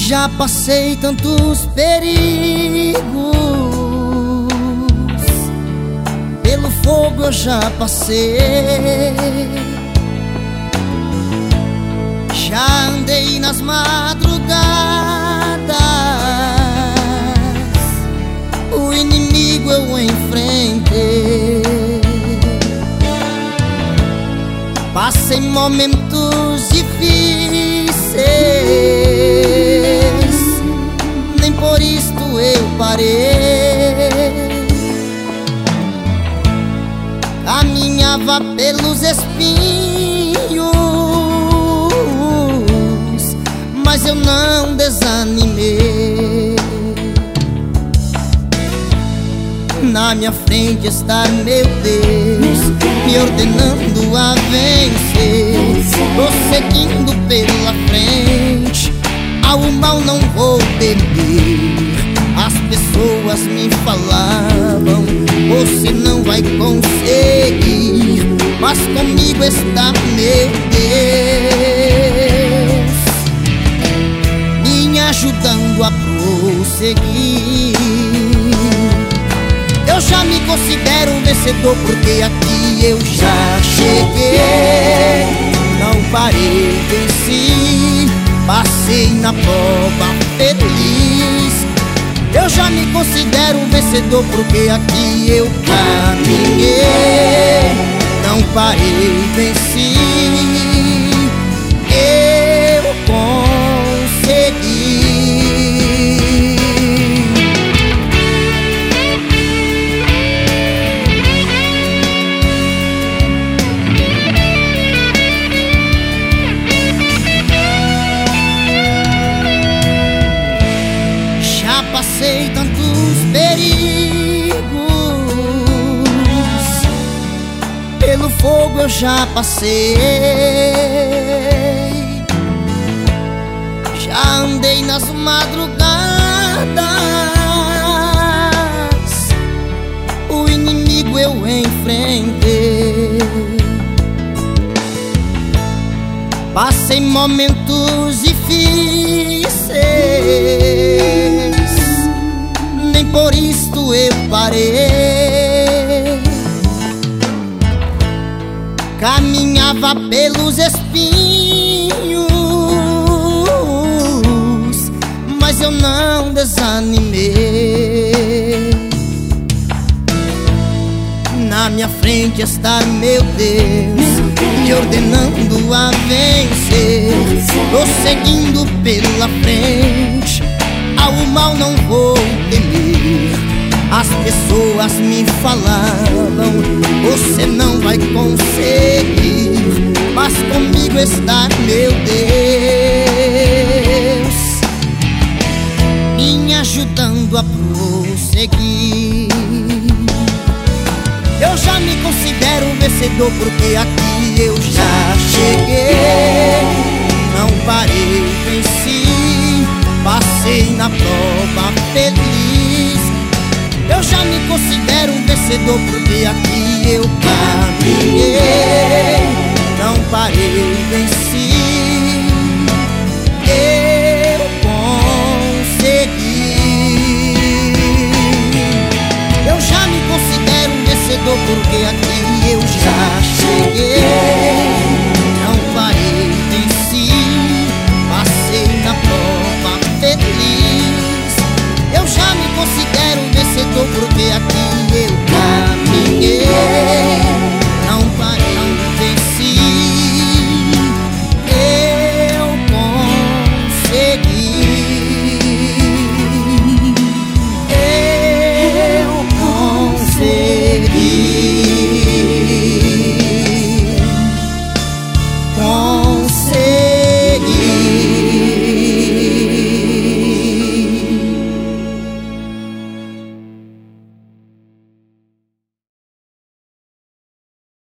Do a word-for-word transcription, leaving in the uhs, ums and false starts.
Já passei tantos perigos, pelo fogo eu já passei. Já andei nas madrugadas, o inimigo eu enfrentei. Passei momentos difíceis, nem por isto eu parei. Caminhava pelos espinhos, mas eu não desanimei. Na minha frente está meu Deus, me ordenando a vencer. Tô seguindo pela frente, ao mal não vou temer. As pessoas me falavam, você não vai conseguir, mas comigo está meu Deus, me ajudando a prosseguir. Eu já me considero um vencedor, porque aqui eu já cheguei. Não parei, venci, passei na prova feliz. Eu já me considero um vencedor, porque aqui eu caminhei. Não parei, venci, eu consegui. Passei tantos perigos, pelo fogo eu já passei. Já andei nas madrugadas, o inimigo eu enfrentei. Passei momentos difíceis, nem por isto eu parei. Caminhava pelos espinhos, mas eu não desanimei. Na minha frente está meu Deus, me ordenando a vencer. Tô seguindo pela frente, ao mal não vou temer. As pessoas me falavam, você não vai conseguir, mas comigo está meu Deus, me ajudando a prosseguir. Eu já me considero um vencedor, porque aqui eu já cheguei. Não parei, venci, passei na prova feliz. Eu já me considero um vencedor, porque aqui eu caminhei. Não parei, venci, eu consegui. Eu já me considero um vencedor, porque aqui eu já cheguei.